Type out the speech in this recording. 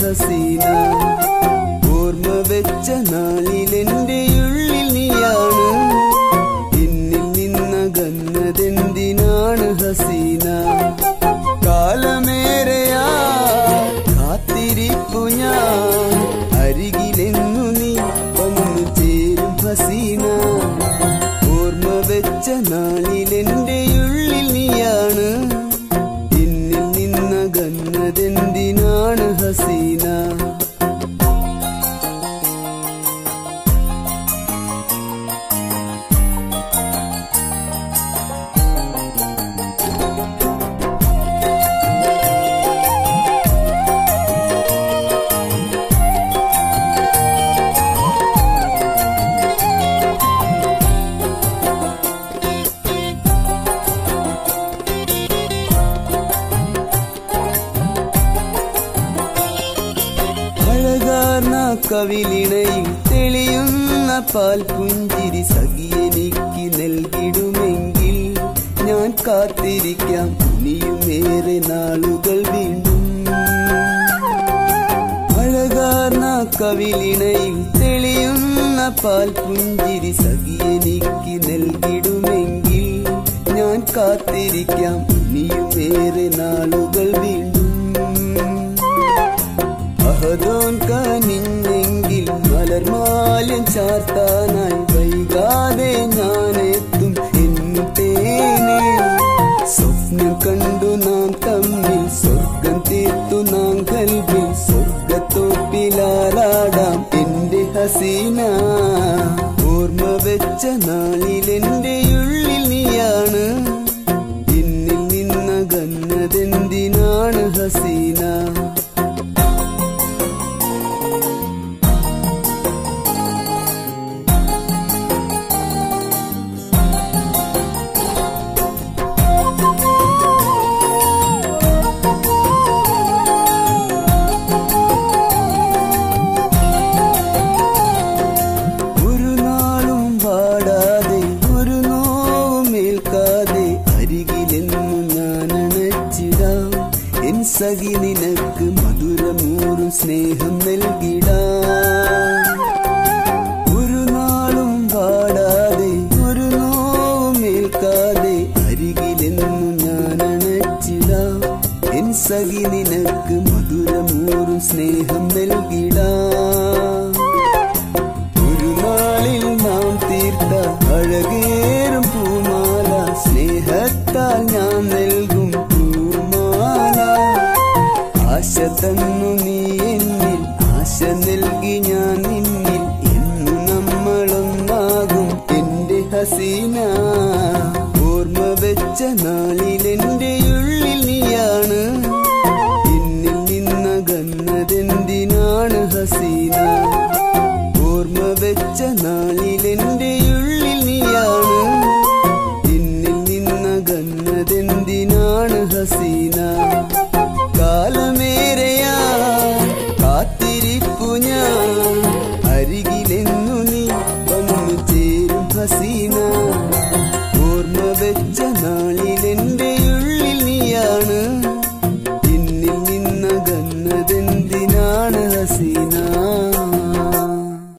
ഹസീന. ഓർമ്മ വെച്ച നാളിലെന്റെ ഉള്ളിൽ നീയാണ്, എന്നിൽ നിന്നകന്നതെന്തിനാണ് ഹസീന. കാലമേറെയാ കാത്തിരിപ്പു ഞാൻ, അരികിലെന്നു നീ വന്നു ചേരും ഹസീന. ഓർമ്മ വെച്ച നാളിലെന്റെ ഉള്ളിൽ നീയാണ്, എന്നിൽ നിന്നകന്നതെന്തിനാണ് ഹസീന. കവിളിണയിൽ തെളിയുന്ന പാൽ പുഞ്ചിരി സഖിയെനിക്ക് നൽകിടുമെങ്കിൽ ഞാൻ കാത്തിരിക്കാം ഇനിയുമേറെ നാളുകൾ വീണ്ടും. അഴകാർന്ന കവിളിണയിൽ തെളിയുന്ന പാൽ പുഞ്ചിരി സഖിയെനിക്ക് നൽകിടുമെങ്കിൽ ഞാൻ കാത്തിരിക്കാം ഇനിയുമേറെ നാളുകൾ വീണ്ടും. അഹദോൻ കനിഞ്ഞെങ്കിൽ മലർമാല്യം ചാർത്താനായി വൈകാതെ ഞാനെത്തും എന്നു തേനെ. സ്വപ്നം കണ്ടു നാം തമ്മിൽ സ്വർഗം തീർത്തു നാം കൽവിൽ, സ്വർഗത്തോപ്പിലാടാം എന്റെ ഹസീന. ഓർമ്മ വെച്ച നാളിലെന്റെ ഉള്ളിൽ നീയാണ്, എന്നിൽ നിന്നകന്നതെന്തിനാണ് ഹസീന. സഖി നിനക്ക് മധുരമൂറും സ്നേഹം നൽകിടാം. ഒരു നാളും പാടാതെ ഒരു നോവുമേൽക്കാതെ അരികിലെന്നും ഞാൻ അണച്ചിടാം. എൻ സഖി നിനക്ക് മധുരമൂറും സ്നേഹം നൽകിടാം. ഒരു നാളിൽ നാം തീർത്ത അഴകേ